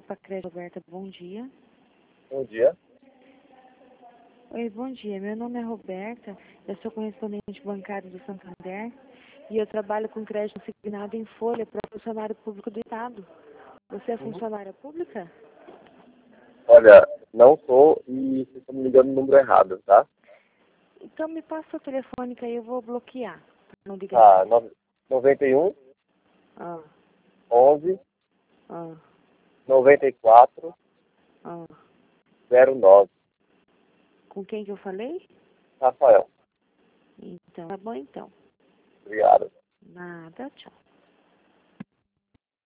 para a Crédito Roberta, bom dia. Bom dia. Oi, bom dia. Meu nome é Roberta, eu sou correspondente bancário do Santander e eu trabalho com crédito consignado em folha para funcionário público do Estado. Você é funcionária pública? Olha, não sou e vocês estão me ligando no número errado, tá? Então me passa o telefone que aí eu vou bloquear, para não ligar Tá, mais. 91 Ah, 11 ah, 94 ah. 09. Com quem que eu falei? Rafael, Então, tá bom então. obrigado. Nada, tchau.